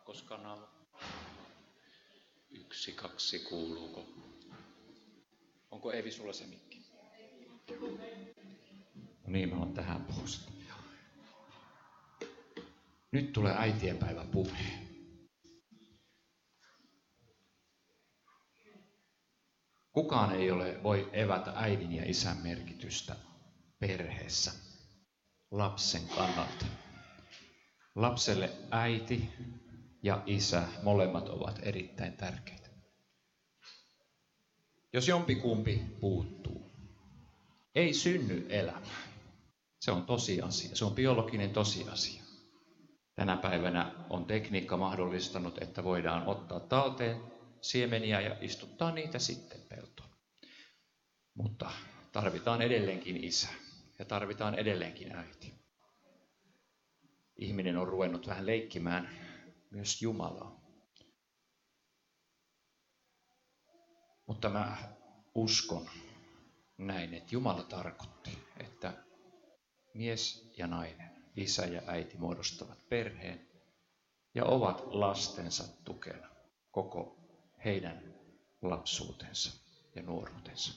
Kakkoskanava. 1, 2, kuuluuko? Onko Eevi sulla se mikki? No niin, mä oon tähän puhusta. Nyt tulee äitienpäivä puhe. Kukaan ei voi evätä äidin ja isän merkitystä perheessä lapsen kannalta. Lapselle äiti ja isä, molemmat ovat erittäin tärkeitä. Jos jompikumpi puuttuu, ei synny elämää. Se on tosiasia, se on biologinen tosiasia. Tänä päivänä on tekniikka mahdollistanut, että voidaan ottaa talteen siemeniä ja istuttaa niitä sitten peltoon. Mutta tarvitaan edelleenkin isä ja tarvitaan edelleenkin äiti. Ihminen on ruvennut vähän leikkimään myös Jumalaa. Mutta mä uskon näin, että Jumala tarkoitti, että mies ja nainen, isä ja äiti muodostavat perheen ja ovat lastensa tukena koko heidän lapsuutensa ja nuoruutensa.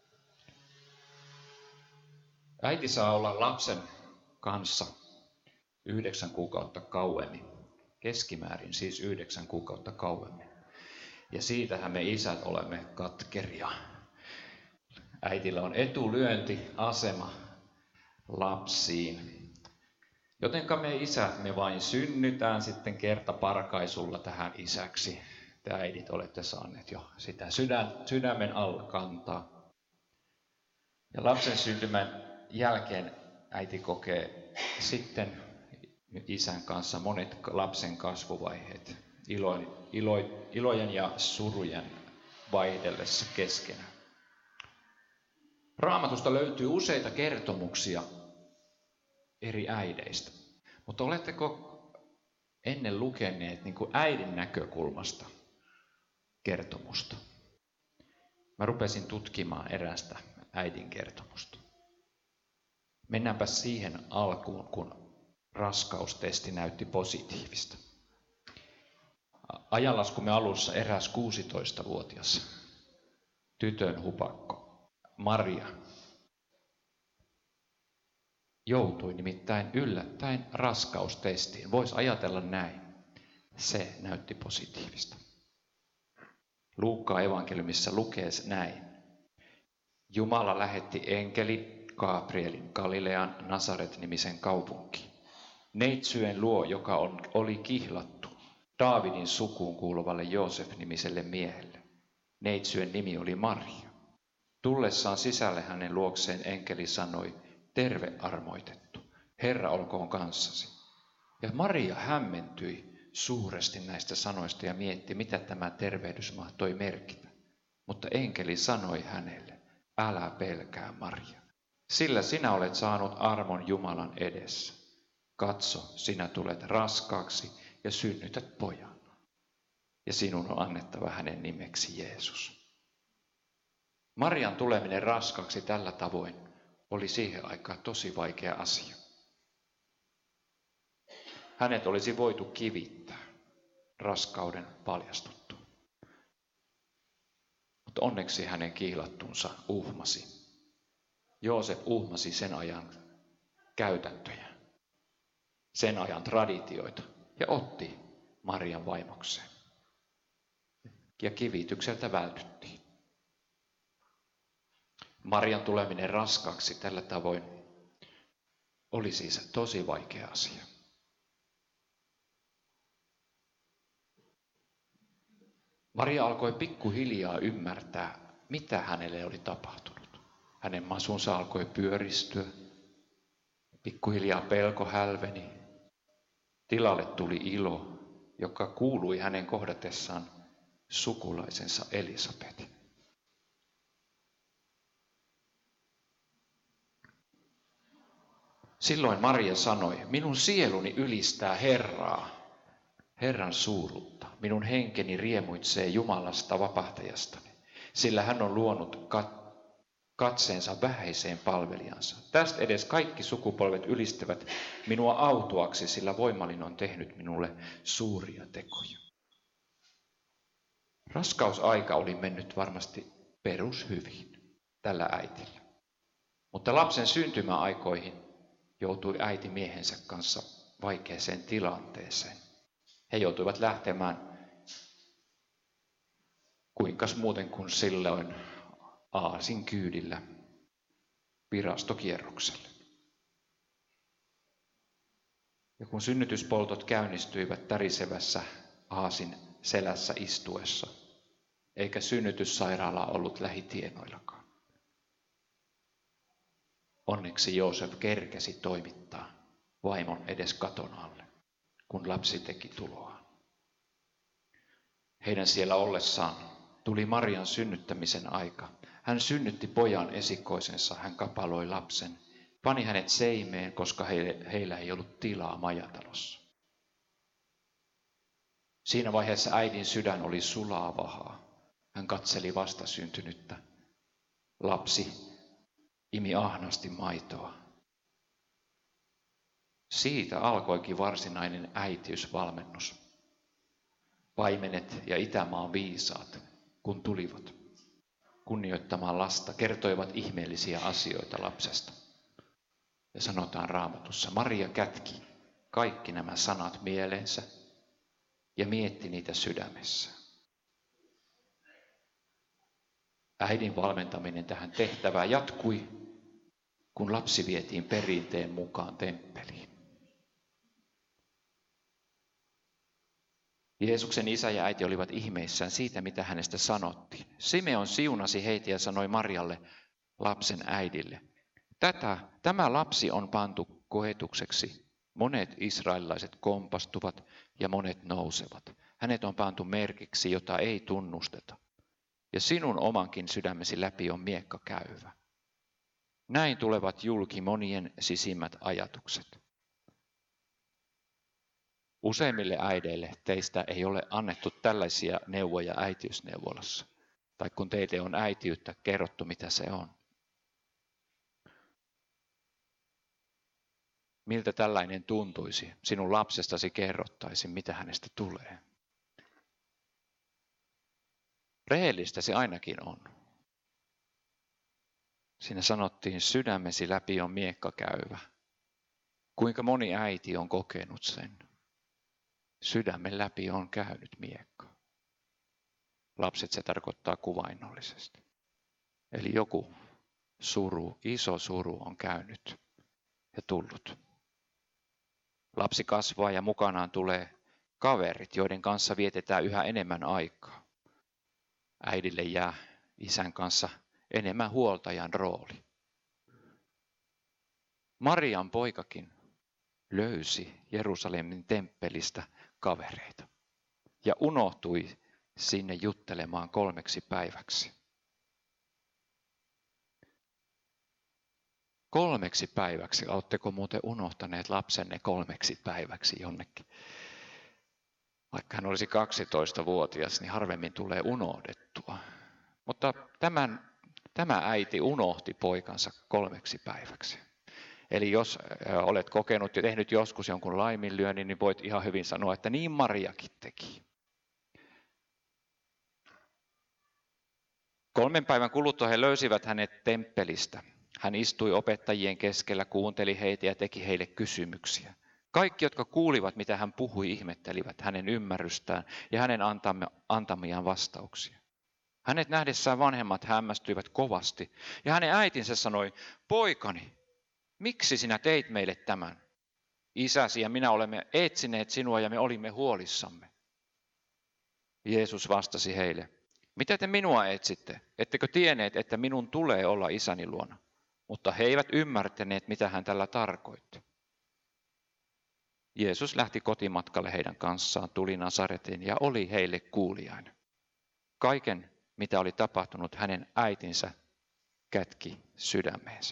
Äiti saa olla lapsen kanssa 9 kuukautta kauemmin, keskimäärin siis 9 kuukautta kauemmin. Ja siitähän me isät olemme katkeria. Äitillä on etulyöntiasema lapsiin. Jotenka me isät, me vain synnytään sitten kertaparkaisulla tähän isäksi. Te äidit olette saaneet jo sitä sydämen alla kantaa. Ja lapsen syntymän jälkeen äiti kokee sitten isän kanssa monet lapsen kasvuvaiheet, ilojen ja surujen vaihdellessa keskenään. Raamatusta löytyy useita kertomuksia eri äideistä, mutta oletteko ennen lukeneet niin kuin äidin näkökulmasta kertomusta? Mä rupesin tutkimaan erästä äidin kertomusta. Mennäänpä siihen alkuun, kun raskaustesti näytti positiivista. Ajanlaskumme alussa eräs 16-vuotias tytön hupakko Maria joutui nimittäin yllättäen raskaustestiin. Voisi ajatella näin. Se näytti positiivista. Luukkaan evankeliumissa lukee näin. Jumala lähetti enkeli Gabrielin Galilean Nasaret-nimisen kaupunkiin. Neitsyen luo, joka oli kihlattu Daavidin sukuun kuuluvalle Joosef-nimiselle miehelle. Neitsyen nimi oli Maria. Tullessaan sisälle hänen luokseen enkeli sanoi, terve armoitettu, Herra olkoon kanssasi. Ja Maria hämmentyi suuresti näistä sanoista ja mietti, mitä tämä tervehdys mahtoi merkitä. Mutta enkeli sanoi hänelle, älä pelkää Maria, sillä sinä olet saanut armon Jumalan edessä. Katso, sinä tulet raskaaksi ja synnytät pojan. Ja sinun on annettava hänen nimeksi Jeesus. Marian tuleminen raskaaksi tällä tavoin oli siihen aikaan tosi vaikea asia. Hänet olisi voitu kivittää raskauden paljastuttu. Mutta onneksi hänen kihlattunsa uhmasi. Joosef uhmasi sen ajan käytäntöjä, sen ajan traditioita ja otti Marian vaimokseen. Ja kivitykseltä vältyttiin. Marian tuleminen raskaaksi tällä tavoin oli siis tosi vaikea asia. Maria alkoi pikkuhiljaa ymmärtää, mitä hänelle oli tapahtunut. Hänen masunsa alkoi pyöristyä. Pikkuhiljaa pelko hälveni. Tilalle tuli ilo, joka kuului hänen kohdatessaan sukulaisensa Elisabetin. Silloin Maria sanoi, minun sieluni ylistää Herraa, Herran suuruutta. Minun henkeni riemuitsee Jumalasta vapahtajastani, sillä hän on luonut katseensa vähäiseen palvelijansa. Tästä edes kaikki sukupolvet ylistävät minua autuaksi, sillä voimallinen on tehnyt minulle suuria tekoja. Raskausaika oli mennyt varmasti perushyviin tällä äitillä. Mutta lapsen syntymäaikoihin joutui äiti miehensä kanssa vaikeaseen tilanteeseen. He joutuivat lähtemään kuinkas muuten kuin silloin aasin kyydillä virastokierrokselle. Ja kun synnytyspoltot käynnistyivät tärisevässä aasin selässä istuessa, eikä synnytyssairaala ollut lähitienoillakaan. Onneksi Joosef kerkesi toimittaa vaimon edes katon alle, kun lapsi teki tuloaan. Heidän siellä ollessaan tuli Marian synnyttämisen aika. Hän synnytti pojan esikoisensa, hän kapaloi lapsen, pani hänet seimeen, koska heillä ei ollut tilaa majatalossa. Siinä vaiheessa äidin sydän oli sulaa vahaa. Hän katseli vastasyntynyttä. Lapsi imi ahnaasti maitoa. Siitä alkoikin varsinainen äitiysvalmennus. Paimenet ja Itämaan viisaat, kun tulivat kunnioittamaan lasta, kertoivat ihmeellisiä asioita lapsesta. Ja sanotaan Raamatussa, Maria kätki kaikki nämä sanat mieleensä ja mietti niitä sydämessä. Äidin valmentaminen tähän tehtävään jatkui, kun lapsi vietiin perinteen mukaan temppeliin. Jeesuksen isä ja äiti olivat ihmeissään siitä, mitä hänestä sanottiin. Simeon siunasi heitä ja sanoi Marialle, lapsen äidille, tämä lapsi on pantu koetukseksi. Monet israelilaiset kompastuvat ja monet nousevat. Hänet on pantu merkiksi, jota ei tunnusteta. Ja sinun omankin sydämesi läpi on miekka käyvä. Näin tulevat julki monien sisimmät ajatukset. Useimmille äideille teistä ei ole annettu tällaisia neuvoja äitiysneuvolassa. Tai kun teille on äitiyttä kerrottu, mitä se on. Miltä tällainen tuntuisi? Sinun lapsestasi kerrottaisiin, mitä hänestä tulee. Rehellistä se ainakin on. Siinä sanottiin, sydämesi läpi on miekka käyvä. Kuinka moni äiti on kokenut sen? Sydämen läpi on käynyt miekka. Lapset se tarkoittaa kuvainnollisesti. Eli joku suru, iso suru on käynyt ja tullut. Lapsi kasvaa ja mukanaan tulee kaverit, joiden kanssa vietetään yhä enemmän aikaa. Äidille jää isän kanssa enemmän huoltajan rooli. Marian poikakin löysi Jerusalemin temppelistä kavereita ja unohtui sinne juttelemaan 3 päiväksi. 3 päiväksi. Oletteko muuten unohtaneet lapsenne 3 päiväksi jonnekin? Vaikka hän olisi 12-vuotias, niin harvemmin tulee unohdettua. Mutta tämä äiti unohti poikansa 3 päiväksi. Eli jos olet kokenut ja tehnyt joskus jonkun laiminlyönnin, niin voit ihan hyvin sanoa, että niin Mariakin teki. 3 päivän kuluttua he löysivät hänet temppelistä. Hän istui opettajien keskellä, kuunteli heitä ja teki heille kysymyksiä. Kaikki, jotka kuulivat, mitä hän puhui, ihmettelivät hänen ymmärrystään ja hänen antamiaan vastauksia. Hänet nähdessään vanhemmat hämmästyivät kovasti ja hänen äitinsä sanoi, poikani, miksi sinä teit meille tämän? Isäsi ja minä olemme etsineet sinua ja me olimme huolissamme. Jeesus vastasi heille, mitä te minua etsitte? Ettekö tienneet, että minun tulee olla isäni luona? Mutta he eivät ymmärtäneet, mitä hän tällä tarkoitti. Jeesus lähti kotimatkalle heidän kanssaan, tuli Nasaretiin ja oli heille kuuliainen. Kaiken, mitä oli tapahtunut, hänen äitinsä kätki sydämeensä.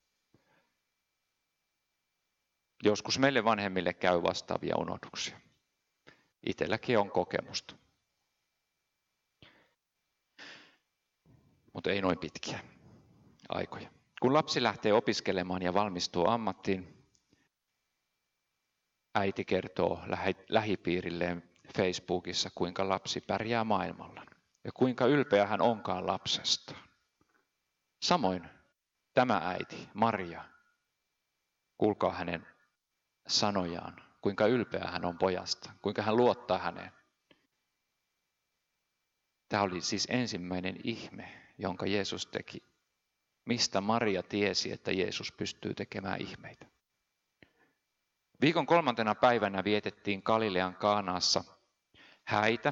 Joskus meille vanhemmille käy vastaavia unohduksia. Itselläkin on kokemusta. Mutta ei noin pitkiä. aikoja. Kun lapsi lähtee opiskelemaan ja valmistuu ammattiin, äiti kertoo lähipiirilleen Facebookissa, kuinka lapsi pärjää maailmalla ja kuinka ylpeä hän onkaan lapsestaan. Samoin tämä äiti, Maria, kuulkaa hänen sanojaan, kuinka ylpeä hän on pojasta, kuinka hän luottaa häneen. Tämä oli siis ensimmäinen ihme, jonka Jeesus teki. Mistä Maria tiesi, että Jeesus pystyy tekemään ihmeitä? Viikon 3. päivänä vietettiin Galilean Kaanaassa häitä.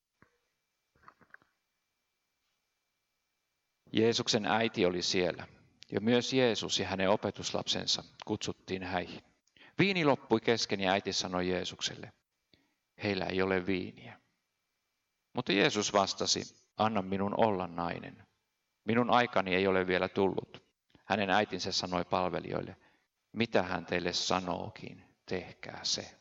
Jeesuksen äiti oli siellä ja myös Jeesus ja hänen opetuslapsensa kutsuttiin häihin. Viini loppui kesken ja äiti sanoi Jeesukselle, heillä ei ole viiniä. Mutta Jeesus vastasi, anna minun olla nainen. Minun aikani ei ole vielä tullut. Hänen äitinsä sanoi palvelijoille, mitä hän teille sanookin, tehkää se.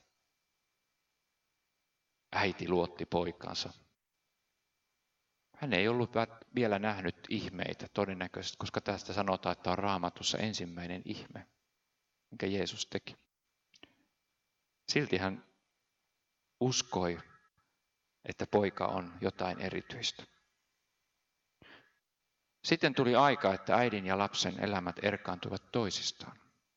Äiti luotti poikaansa. Hän ei ollut vielä nähnyt ihmeitä todennäköisesti, koska tästä sanotaan, että on Raamatussa ensimmäinen ihme, minkä Jeesus teki. Silti hän uskoi, että poika on jotain erityistä. Sitten tuli aika, että äidin ja lapsen elämät erkaantuivat toisistaan.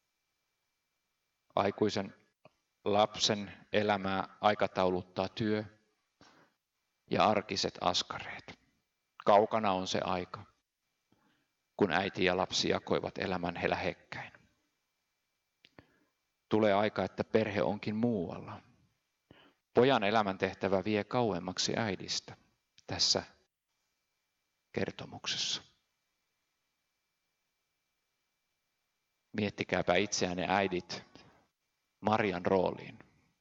Aikuisen lapsen elämää aikatauluttaa työ ja arkiset askareet. Kaukana on se aika, kun äiti ja lapsi jakoivat elämän lähekkäin. Tulee aika, että perhe onkin muualla. Pojan elämäntehtävä vie kauemmaksi äidistä tässä kertomuksessa. Miettikääpä itseänne äidit Marian rooliin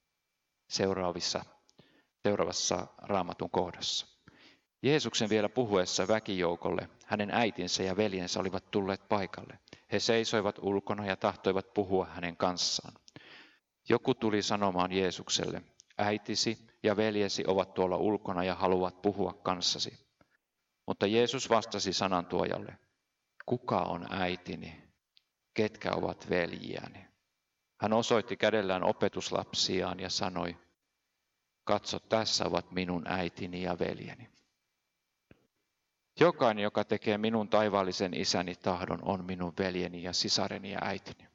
seuraavassa Raamatun kohdassa. Jeesuksen vielä puhuessa väkijoukolle hänen äitinsä ja veljensä olivat tulleet paikalle. He seisoivat ulkona ja tahtoivat puhua hänen kanssaan. Joku tuli sanomaan Jeesukselle, äitisi ja veljesi ovat tuolla ulkona ja haluavat puhua kanssasi. Mutta Jeesus vastasi sanantuojalle, kuka on äitini, ketkä ovat veljiäni? Hän osoitti kädellään opetuslapsiaan ja sanoi, katso, tässä ovat minun äitini ja veljeni. Jokainen, joka tekee minun taivaallisen isäni tahdon, on minun veljeni ja sisareni ja äitini.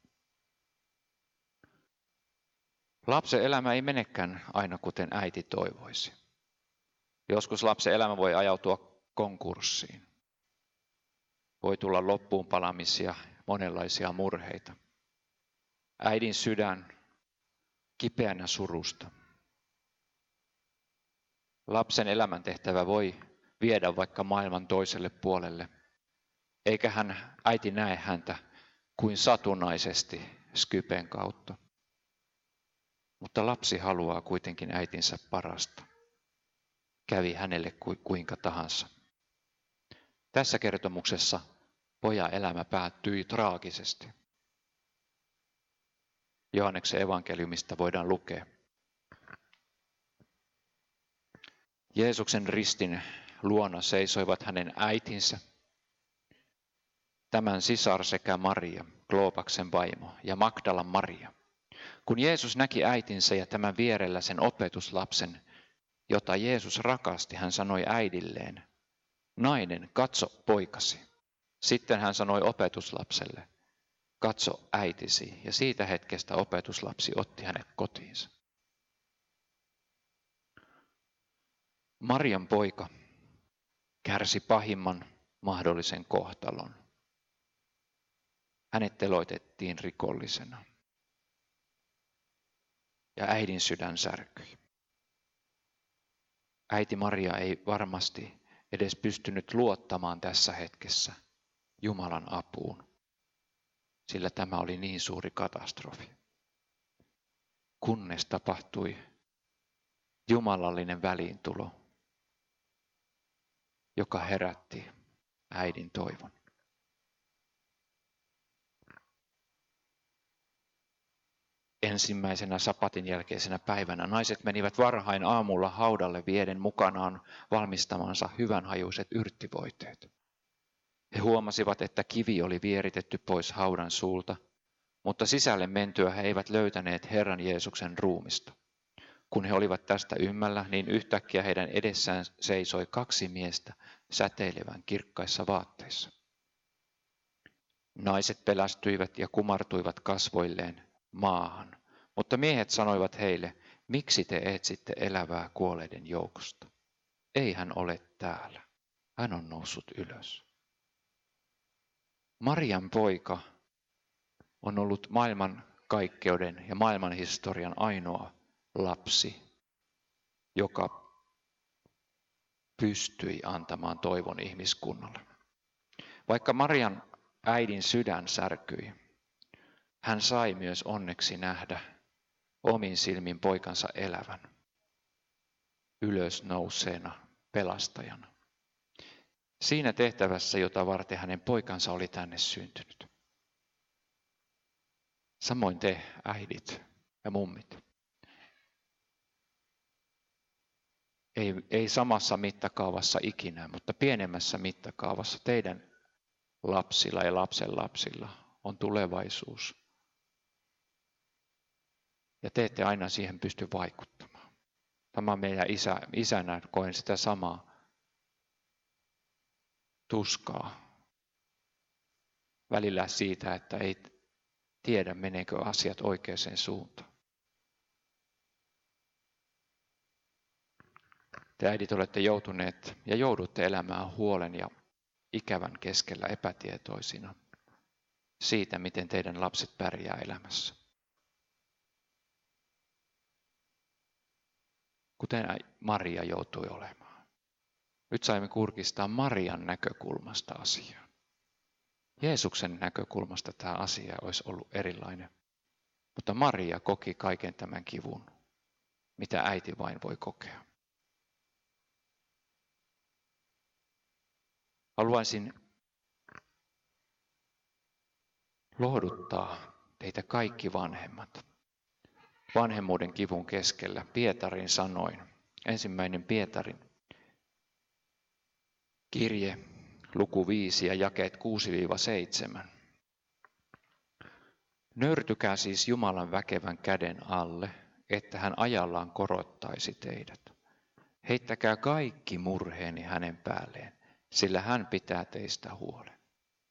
Lapsen elämä ei menekään aina kuten äiti toivoisi. Joskus lapsen elämä voi ajautua konkurssiin. Voi tulla loppuun palamisia, monenlaisia murheita. Äidin sydän kipeänä surusta. Lapsen elämäntehtävä voi viedä vaikka maailman toiselle puolelle, eikä äiti näe häntä kuin satunnaisesti Skypen kautta. Mutta lapsi haluaa kuitenkin äitinsä parasta. Kävi hänelle kuinka tahansa. Tässä kertomuksessa pojan elämä päättyi traagisesti. Johanneksen evankeliumista voidaan lukea. Jeesuksen ristin luona seisoivat hänen äitinsä, tämän sisar sekä Maria, Kloopaksen vaimo, ja Magdalan Maria. Kun Jeesus näki äitinsä ja tämän vierellä sen opetuslapsen, jota Jeesus rakasti, hän sanoi äidilleen, nainen, katso poikasi. Sitten hän sanoi opetuslapselle, katso äitisi, ja siitä hetkestä opetuslapsi otti hänet kotiinsa. Marian poika kärsi pahimman mahdollisen kohtalon. Hänet teloitettiin rikollisena. Ja äidin sydän särkyi. Äiti Maria ei varmasti edes pystynyt luottamaan tässä hetkessä Jumalan apuun, sillä tämä oli niin suuri katastrofi. Kunnes tapahtui jumalallinen väliintulo, joka herätti äidin toivon. Ensimmäisenä sapatin jälkeisenä päivänä naiset menivät varhain aamulla haudalle vieden mukanaan valmistamansa hyvänhajuiset yrttivoiteet. He huomasivat, että kivi oli vieritetty pois haudan suulta, mutta sisälle mentyä he eivät löytäneet Herran Jeesuksen ruumista. Kun he olivat tästä ymmällä, niin yhtäkkiä heidän edessään seisoi 2 miestä säteilevän kirkkaissa vaatteissa. Naiset pelästyivät ja kumartuivat kasvoilleen maahan, mutta miehet sanoivat heille, miksi te etsitte elävää kuolleiden joukosta? Ei hän ole täällä, hän on noussut ylös. Marian poika on ollut maailmankaikkeuden ja maailman historian ainoa lapsi, joka pystyi antamaan toivon ihmiskunnalle. Vaikka Marian äidin sydän särkyi, hän sai myös onneksi nähdä omin silmin poikansa elävän, ylösnouseena pelastajana. Siinä tehtävässä, jota varten hänen poikansa oli tänne syntynyt. Samoin te, äidit ja mummit. Ei samassa mittakaavassa ikinä, mutta pienemmässä mittakaavassa teidän lapsilla ja lapsenlapsilla on tulevaisuus. Ja te ette aina siihen pysty vaikuttamaan. Tämä meidän isänä koen sitä samaa tuskaa välillä siitä, että ei tiedä meneekö asiat oikeaan suuntaan. Te äidit olette joutuneet ja joudutte elämään huolen ja ikävän keskellä epätietoisina siitä, miten teidän lapset pärjää elämässä. Kuten Maria joutui olemaan. Nyt saimme kurkistaa Marian näkökulmasta asiaa. Jeesuksen näkökulmasta tämä asia olisi ollut erilainen. Mutta Maria koki kaiken tämän kivun, mitä äiti vain voi kokea. Haluaisin lohduttaa teitä kaikki vanhemmat vanhemmuuden kivun keskellä Pietarin sanoin. 1. Pietarin kirje, luku 5 ja jakeet 6-7. Nöyrtykää siis Jumalan väkevän käden alle, että hän ajallaan korottaisi teidät. Heittäkää kaikki murheeni hänen päälleen, sillä hän pitää teistä huolen.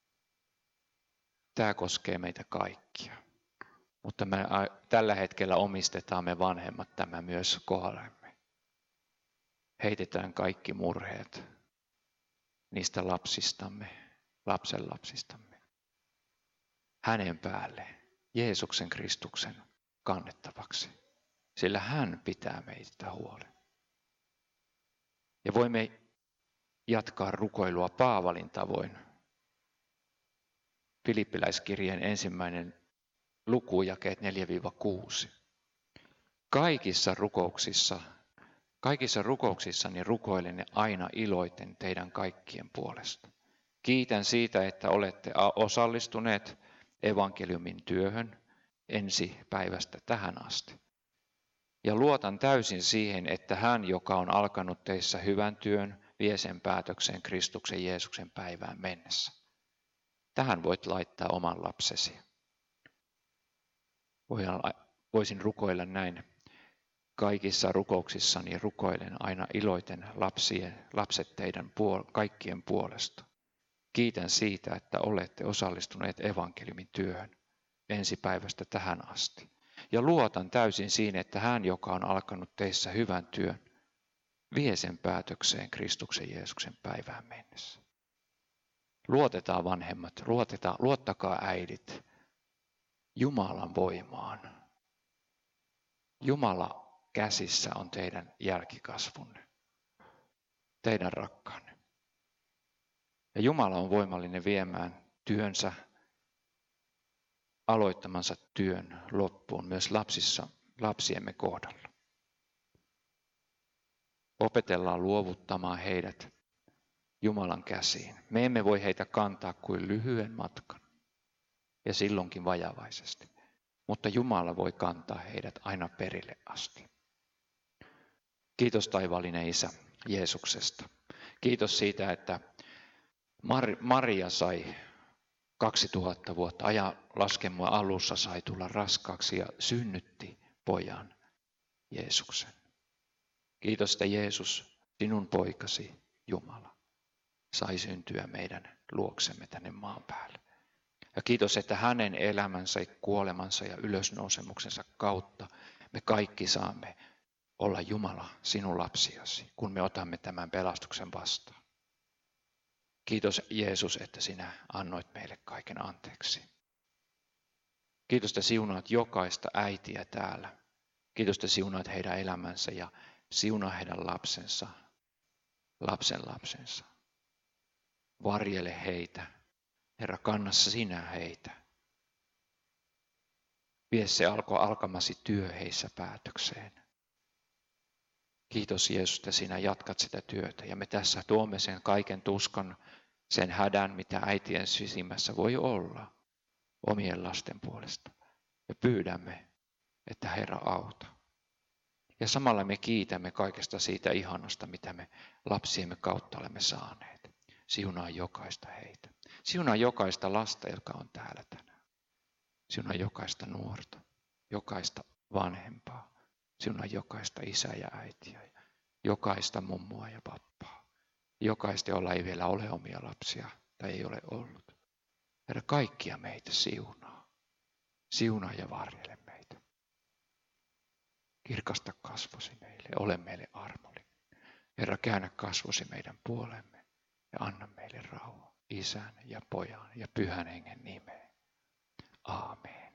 Tämä koskee meitä kaikkia, mutta me tällä hetkellä omistetaan me vanhemmat tämä myös kohdallemme. Heitetään kaikki murheet niistä lapsistamme, lapsenlapsistamme, hänen päälle, Jeesuksen Kristuksen kannettavaksi, sillä hän pitää meitä huolen. Ja voimme jatkaa rukoilua Paavalin tavoin. Filippiläiskirjeen 1. luku, jakeet 4-6. Kaikissa rukouksissani rukoilen aina iloiten teidän kaikkien puolesta. Kiitän siitä, että olette osallistuneet evankeliumin työhön ensi päivästä tähän asti. Ja luotan täysin siihen, että hän, joka on alkanut teissä hyvän työn, vie sen päätökseen Kristuksen Jeesuksen päivään mennessä. Tähän voit laittaa oman lapsesi. Voisin rukoilla näin. Kaikissa rukouksissani rukoilen aina iloiten lapset teidän kaikkien puolesta. Kiitän siitä, että olette osallistuneet evankeliumin työhön ensi päivästä tähän asti. Ja luotan täysin siinä, että hän, joka on alkanut teissä hyvän työn, vie sen päätökseen Kristuksen Jeesuksen päivään mennessä. Luotetaan vanhemmat, luottakaa äidit Jumalan voimaan. Jumala käsissä on teidän jälkikasvunne, teidän rakkaanne. Ja Jumala on voimallinen viemään työnsä, aloittamansa työn loppuun myös lapsiemme kohdalla. Opetellaan luovuttamaan heidät Jumalan käsiin. Me emme voi heitä kantaa kuin lyhyen matkan ja silloinkin vajavaisesti, mutta Jumala voi kantaa heidät aina perille asti. Kiitos taivaallinen Isä Jeesuksesta. Kiitos siitä, että Maria sai 2000 vuotta ajan laskelma alussa sai tulla raskaaksi ja synnytti pojan Jeesuksen. Kiitos, että Jeesus, sinun poikasi Jumala, sai syntyä meidän luoksemme tänne maan päälle. Ja kiitos, että hänen elämänsä, kuolemansa ja ylösnousemuksensa kautta me kaikki saamme olla Jumala sinun lapsiasi, kun me otamme tämän pelastuksen vastaan. Kiitos Jeesus, että sinä annoit meille kaiken anteeksi. Kiitos, että siunaat jokaista äitiä täällä. Kiitos, että siunaat heidän elämänsä ja siunaa heidän lapsensa, lapsensa. Varjele heitä. Herra, kannassa sinä heitä. Vie se alkamasi työ heissä päätökseen. Kiitos Jeesus, että sinä jatkat sitä työtä. Ja me tässä tuomme sen kaiken tuskan, sen hädän, mitä äitien sisimmässä voi olla omien lasten puolesta. Ja pyydämme, että Herra auta. Ja samalla me kiitämme kaikesta siitä ihanasta, mitä me lapsiemme kautta olemme saaneet. Siunaa jokaista heitä. Siunaa jokaista lasta, joka on täällä tänään. Siunaa jokaista nuorta, jokaista vanhempaa. Siunaa jokaista isää ja äitiä, jokaista mummoa ja pappaa. Jokaista, jolla ei vielä ole omia lapsia tai ei ole ollut. Herra, kaikkia meitä siunaa. Siunaa ja varjele meitä. Kirkasta kasvosi meille, ole meille armollinen. Herra, käännä kasvosi meidän puolemme ja anna meille rauha Isän ja Pojan ja Pyhän Hengen nimeen. Aamen.